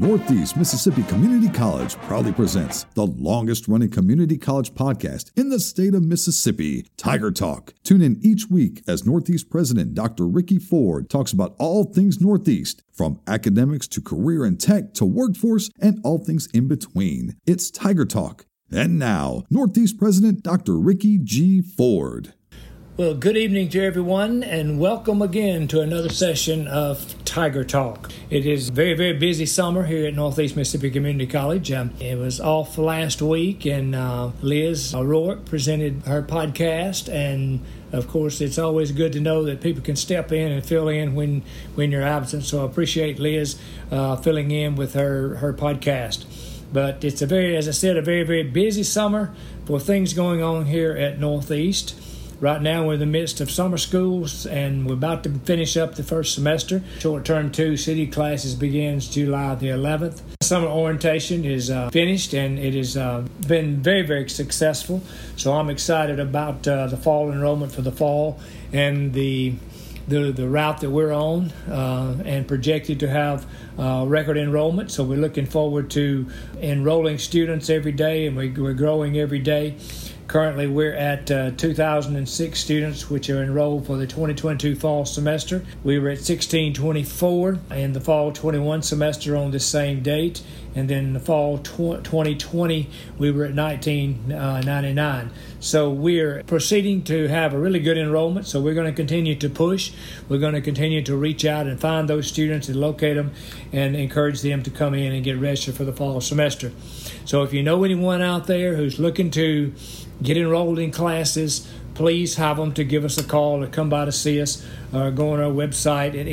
Northeast Mississippi Community College proudly presents the longest-running community college podcast in the state of Mississippi, Tiger Talk. Tune in each week as Northeast President Dr. Ricky Ford talks about all things Northeast, from academics to career and tech to workforce and all things in between. It's Tiger Talk. And now, Northeast President Dr. Ricky G. Ford. Well, good evening to everyone, and welcome again to another session of Tiger Talk. It is a very, very busy summer here at Northeast Mississippi Community College. It was off last week, and Liz O'Rourke presented her podcast, and of course, it's always good to know that people can step in and fill in when you're absent, so I appreciate Liz filling in with her podcast. But it's as I said, a very, very busy summer for things going on here at Northeast. Right now, we're in the midst of summer schools, and we're about to finish up the first semester. Short-term 2 city classes begins July the 11th. Summer orientation is finished, and it has been very, very successful. So I'm excited about the fall enrollment for the fall and the route that we're on, and projected to have record enrollment. So we're looking forward to enrolling students every day, and we're growing every day. Currently, we're at 2,006 students, which are enrolled for the 2022 fall semester. We were at 1,624 in the fall 21 semester on the same date. And then the fall 2020, we were at 1,999. So we're proceeding to have a really good enrollment. So we're going to continue to push. We're going to continue to reach out and find those students and locate them and encourage them to come in and get registered for the fall semester. So if you know anyone out there who's looking to get enrolled in classes, please have them to give us a call or come by to see us, or go on our website at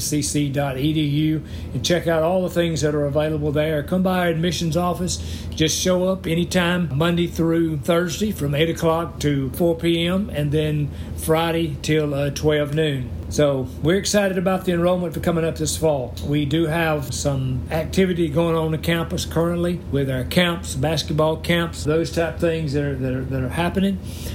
nemcc.edu and check out all the things that are available there. Come by our admissions office. Just show up anytime, Monday through Thursday from 8 o'clock to 4 p.m. and then Friday till 12 noon. So we're excited about the enrollment for coming up this fall. We do have some activity going on campus currently with our camps, basketball camps, those type things that are happening.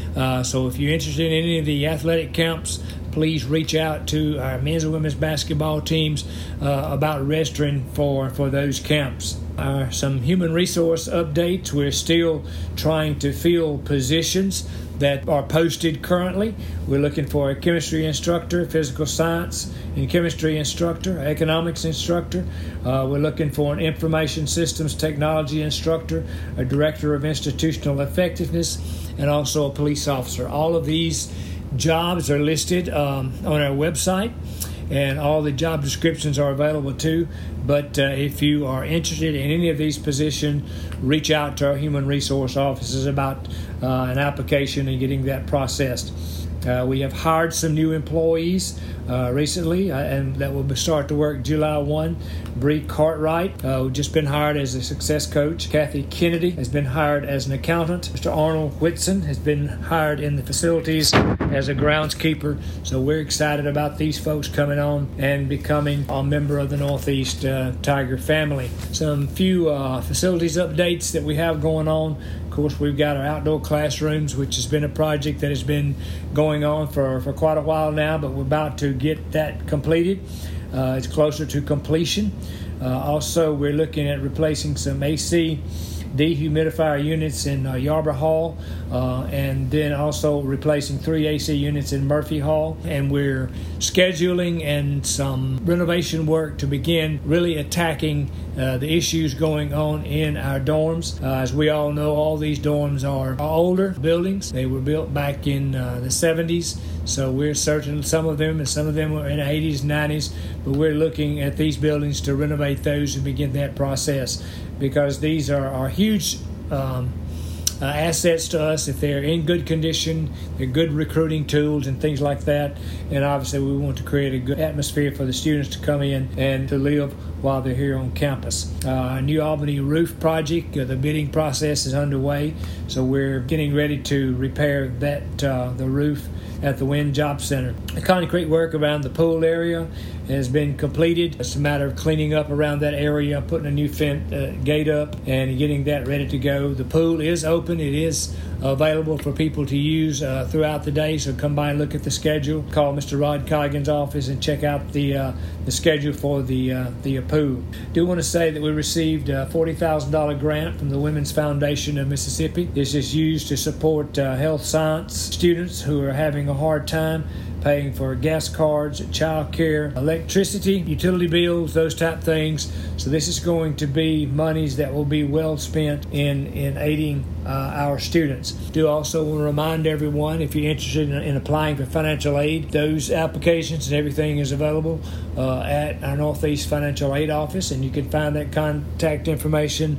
So if you're interested in any of the athletic camps, please reach out to our men's and women's basketball teams about registering for those camps. Some human resource updates. We're still trying to fill positions that are posted currently. We're looking for a chemistry instructor, physical science and chemistry instructor, economics instructor. We're looking for an information systems technology instructor, a director of institutional effectiveness, and also a police officer. All of these jobs are listed on our website, and all the job descriptions are available too. But if you are interested in any of these positions, reach out to our human resource offices about an application and getting that processed. We have hired some new employees recently, and that will start to work July 1. Bree Cartwright just been hired as a success coach. Kathy Kennedy has been hired as an accountant. Mr. Arnold Whitson has been hired in the facilities as a groundskeeper. So we're excited about these folks coming on and becoming a member of the Northeast Tiger family. Some few facilities updates that we have going on. Of course, we've got our outdoor classrooms, which has been a project that has been going on for quite a while now, but we're about to get that completed. It's closer to completion. Also, we're looking at replacing some AC dehumidifier units in Yarborough Hall, and then also replacing 3 AC units in Murphy Hall. And we're scheduling and some renovation work to begin really attacking the issues going on in our dorms. As we all know, all these dorms are older buildings. They were built back in the 70s, so we're searching some of them, and some of them were in the 80s, 90s, but we're looking at these buildings to renovate those and begin that process, because these are huge assets to us. If they're in good condition, they're good recruiting tools and things like that. And obviously we want to create a good atmosphere for the students to come in and to live while they're here on campus. Our New Albany roof project, the bidding process is underway, so we're getting ready to repair that the roof at the Wynn Job Center. The concrete work around the pool area has been completed. It's a matter of cleaning up around that area, putting a new gate up, and getting that ready to go. The pool is open. It is available for people to use throughout the day, so come by and look at the schedule. Call Mr. Rod Coggin's office and check out the schedule for the pool. Do want to say that we received a $40,000 grant from the Women's Foundation of Mississippi. This is used to support health science students who are having a hard time paying for gas cards, child care, electricity, utility bills, those type things. So this is going to be monies that will be well spent in aiding our students. Do also want to remind everyone, if you're interested in applying for financial aid, those applications and everything is available at our Northeast Financial Aid Office, and you can find that contact information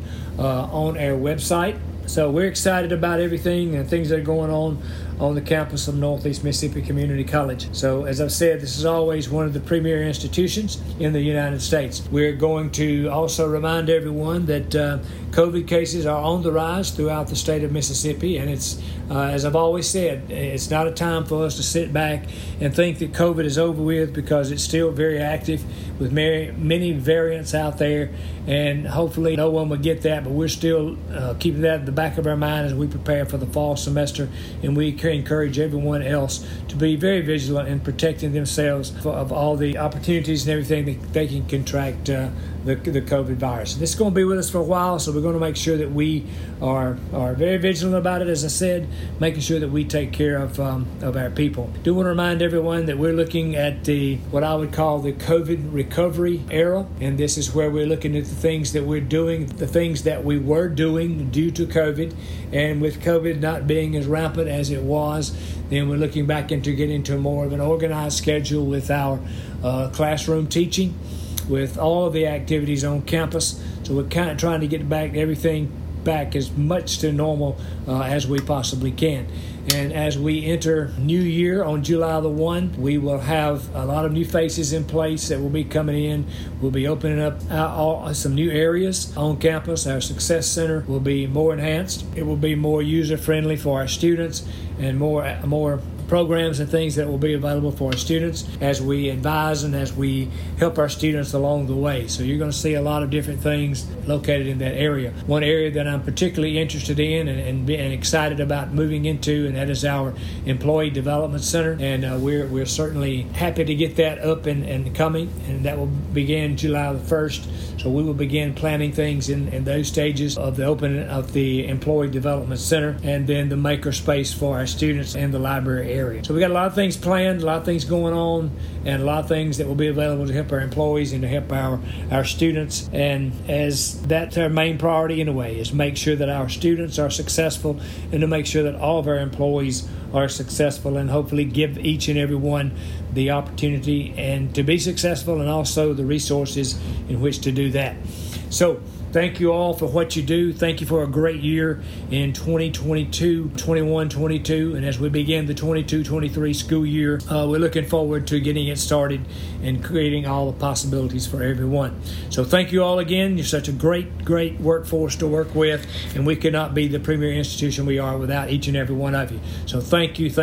on our website. So we're excited about everything and things that are going on the campus of Northeast Mississippi Community College. So as I've said, this is always one of the premier institutions in the United States. We're going to also remind everyone that COVID cases are on the rise throughout the state of Mississippi, and it's as I've always said, it's not a time for us to sit back and think that COVID is over with, because it's still very active with many variants out there, and hopefully no one will get that, but we're still keeping that in the back of our mind as we prepare for the fall semester, and we encourage everyone else to be very vigilant in protecting themselves of all the opportunities and everything that they can contract the COVID virus. This is going to be with us for a while, so we're going to make sure that we are very vigilant about it, as I said, making sure that we take care of our people. I do want to remind everyone that we're looking at what I would call the COVID recovery era, and this is where we're looking at the things that we're doing, the things that we were doing due to COVID, and with COVID not being as rampant as it was, then we're looking back into getting to more of an organized schedule with our classroom teaching, with all of the activities on campus. So we're kind of trying to get everything back as much to normal as we possibly can. And as we enter New Year on July the 1, we will have a lot of new faces in place that will be coming in. We'll be opening up some new areas on campus. Our Success Center will be more enhanced. It will be more user-friendly for our students, and more programs and things that will be available for our students as we advise and as we help our students along the way. So you're going to see a lot of different things located in that area. One area that I'm particularly interested in and excited about moving into, and that is our Employee Development Center. And we're certainly happy to get that up and coming, and that will begin July the 1st. So we will begin planning things in those stages of the opening of the Employee Development Center, and then the maker space for our students and the library area. So we got a lot of things planned, a lot of things going on, and a lot of things that will be available to help our employees and to help our students. And as that's our main priority anyway, is make sure that our students are successful, and to make sure that all of our employees are successful, and hopefully give each and every one the opportunity and to be successful, and also the resources in which to do that. So thank you all for what you do. Thank you for a great year in 2022, 21-22. And as we begin the 22-23 school year, we're looking forward to getting it started and creating all the possibilities for everyone. So thank you all again. You're such a great workforce to work with, and we could not be the premier institution we are without each and every one of you. So thank you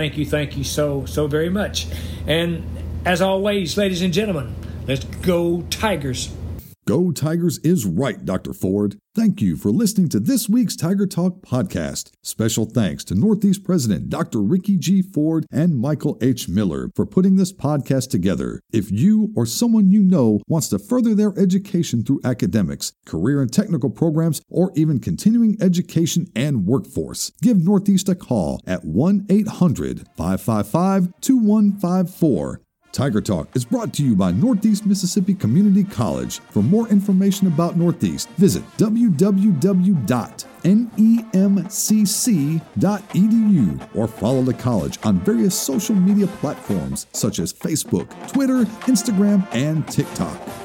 so very much. And as always, ladies and gentlemen, let's go Tigers. Go Tigers is right, Dr. Ford. Thank you for listening to this week's Tiger Talk podcast. Special thanks to Northeast President Dr. Ricky G. Ford and Michael H. Miller for putting this podcast together. If you or someone you know wants to further their education through academics, career and technical programs, or even continuing education and workforce, give Northeast a call at 1-800-555-2154. Tiger Talk is brought to you by Northeast Mississippi Community College. For more information about Northeast, visit www.nemcc.edu or follow the college on various social media platforms such as Facebook, Twitter, Instagram, and TikTok.